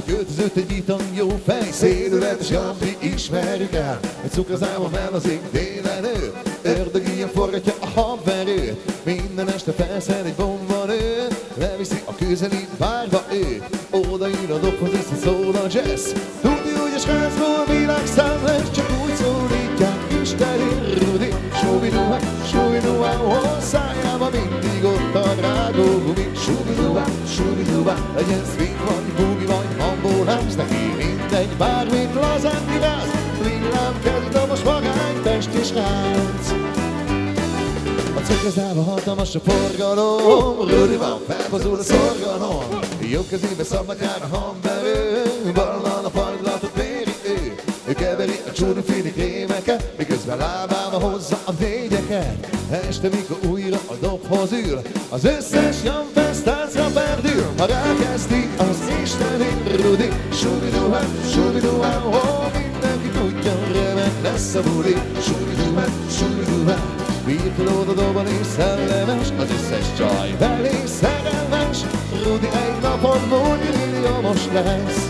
költözött egy itang jó fej, szédületes Jambi ismerjük el. Egy cukrazáma mellezik délen ő, ördög ilyen forgatja a habverőt. Minden este felszed egy bombanőt, leviszi a közeli bárba őt. Odaír a dobhoz összeszól a jazz. Tudja, hogy a skázból világszámlás, csak úgy szólítják Isteni Rudi. Subiduá, subiduá, szájába mindig ott a drágó gumi. Subiduá, legyen swing vagy bugi vagy bambolás, neki mindegy, bármit lazán kiráz. Villámkezd, dobos magány, test és ránc. A cukrazdában hatalmas a forgalom, Rudi van, felfazul a szorgalom. Jobb kezébe szabnak jár a hamberő, ballal a fajlatot méri ő. Ő keveri a csúriféli krémeket, miközben lábába hozza a négyeket. Este, mikor újra a dobhoz ül, az összes Jamfest táncra perdül. Ha rákezdi az isteni Rudi, subiduá, subiduá, mindenki tudja, remek lesz a buli. Subiduá, subiduá, birtolód a doban és szellemes, az összes csaj belé szerelmes. Rudi egy napon multimilliómos lesz.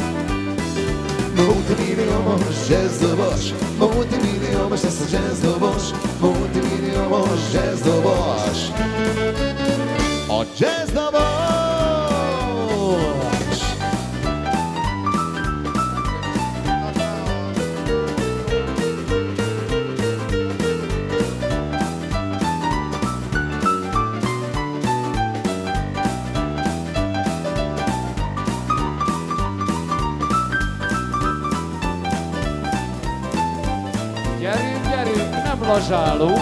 Multimilliómos jazzdobos, multimilliómos lesz a jazzdobos, multimilliómos jazzdobos. A jazzdobos! Gyerünk, gyerünk, nem lazsálunk.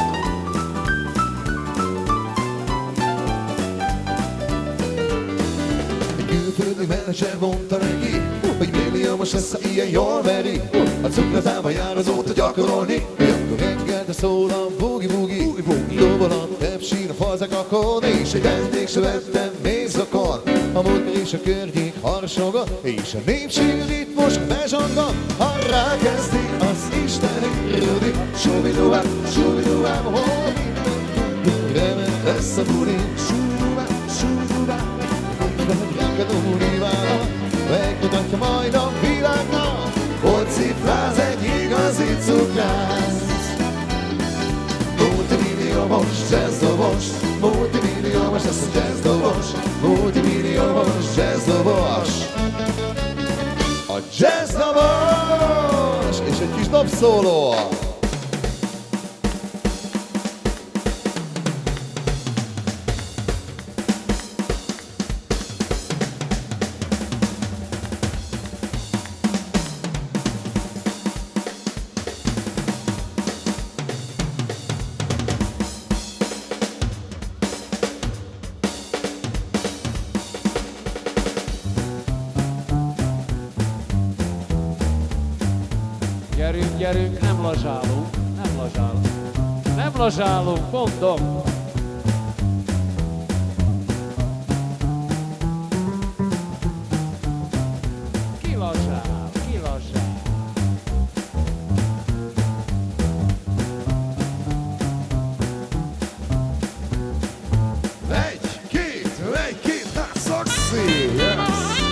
Egy külföldi menedzser mondta neki, hogy milliómos lesz, ha ilyen jól veri. A cukrazába jár azóta gyakorolni, akkor reggelte szól a bugi-bugi. Dobol a tepsin a fazekakon, és egy vendégsövetben mézakon. A múltkor is a környék harsogott, és a népség ritmus bezsongott. Ha rákezdi az isteni Rudi, subiduá, subiduá, remek lesz a buli. Subiduá, subiduá, megrakad a bulivára, megmutatja majd a világnak, hogy cifráz egy igazi cukrász. Multimilliómos jazzdobos, multimilliómos lesz a jazzdobos, multimilliómos jazzdobos. A jazzdobos! És egy kis dobszóló! Gyerünk, gyerünk, nem lazsálunk, nem lazsálunk. Nem lazsálunk, mondom. Ki lazsál, ki lazsál. Egy, két, hát szakszi! Yes!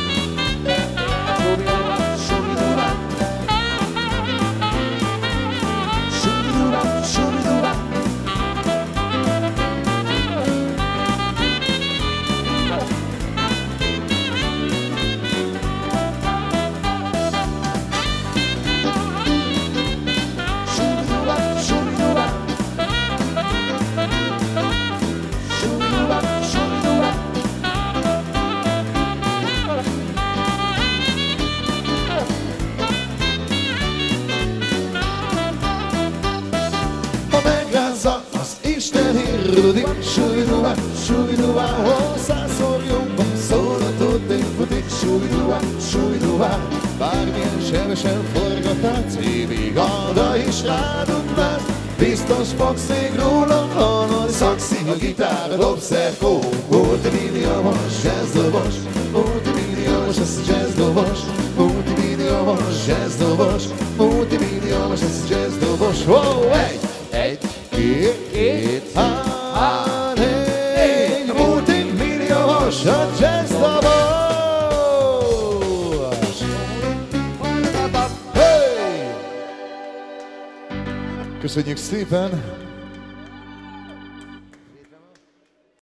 Rudi, subiduá, subiduá, százszor jobban szól a tudnék futik, subiduá, subiduá. Bármilyen sebesen forgatás, évig arra is rádugnász. Biztos fogsz még róla hallani, szakszi a gitár, a dobszerkó. Multimilliómos jazzdobos, multimilliómos lesz a jazzdobos, multimilliómos jazzdobos, multimilliómos lesz a jazzdobos. Egy, két, multimilliómos a jazzdobos! Köszönjük szépen!